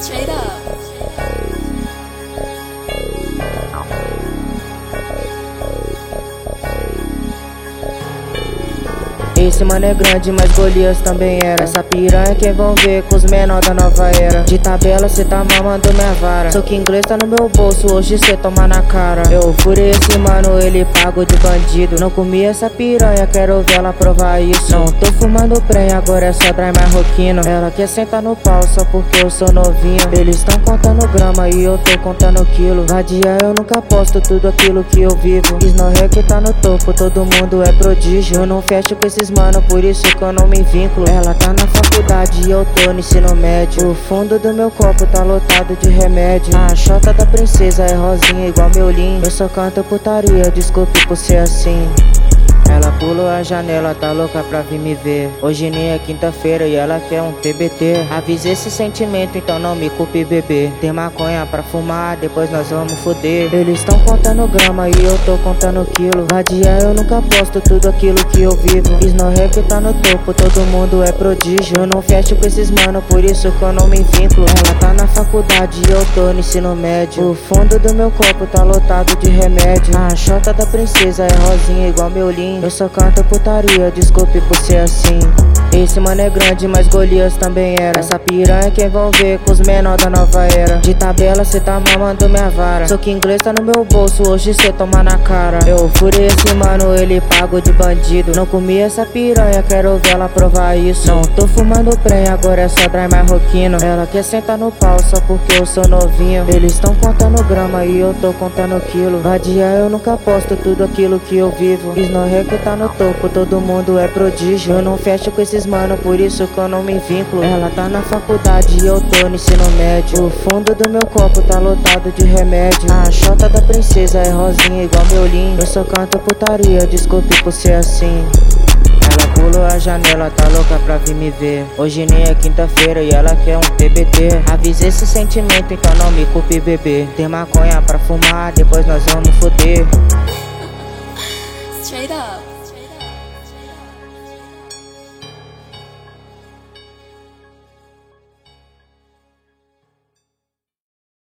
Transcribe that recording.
Straight up. Esse mano é grande, mas Golias também era. Essa piranha quem vão ver com os menor da nova era. De tabela cê tá mamando minha vara. Só que inglês tá no meu bolso, hoje cê toma na cara. Eu furei esse mano, ele pago de bandido. Não comi essa piranha, quero ver ela provar isso. Não tô fumando prenha, agora é só dry marroquino. Ela quer sentar no pau só porque eu sou novinho. Eles tão contando grama e eu tô contando quilo. Vadia eu nunca posto tudo aquilo que eu vivo. Snorre que tá no topo, todo mundo é prodígio. Eu não fecho com esses mano, por isso que eu não me vinculo. Ela tá na faculdade e eu tô no ensino médio. O fundo do meu copo tá lotado de remédio. A chota da princesa é rosinha igual meu linho. Eu só canto putaria, desculpe por ser assim. Ela pulou a janela, tá louca pra vir me ver. Hoje nem é quinta-feira e ela quer um TBT. Avisei esse sentimento, então não me culpe, bebê. Tem maconha pra fumar, depois nós vamos foder. Eles tão contando grama e eu tô contando quilo. Vadia eu nunca posto tudo aquilo que eu vivo. Snorre que tá no topo, todo mundo é prodígio. Eu não fecho com esses mano, por isso que eu não me vinculo. Ela tá na faculdade e eu tô no ensino médio. O fundo do meu copo tá lotado de remédio. A chota da princesa é rosinha igual meu linho. Eu só canto putaria, desculpe por ser assim. Esse mano é grande, mas Golias também era. Essa piranha quem vão ver com os menor da nova era. De tabela cê tá mamando minha vara. Só que inglês tá no meu bolso, hoje cê toma na cara. Eu furei esse mano, ele pago de bandido. Não comi essa piranha, quero ver ela provar isso. Não tô fumando prenha, agora é só dry marroquino. Ela quer sentar no pau só porque eu sou novinho. Eles tão contando grama e eu tô contando quilo. Vadia eu nunca posto tudo aquilo que eu vivo. Snorre que tá no topo, todo mundo é prodígio. Eu não fecho com esses mano, por isso que eu não me vinculo. Ela tá na faculdade e eu tô no ensino médio. O fundo do meu copo tá lotado de remédio. A chota da princesa é rosinha igual meu linho. Eu só canto putaria, desculpe por ser assim. Ela pulou a janela, tá louca pra vir me ver. Hoje nem é quinta-feira e ela quer um TBT. Avisei esse sentimento, então não me culpe, bebê. Tem maconha pra fumar, depois nós vamos foder. Straight up.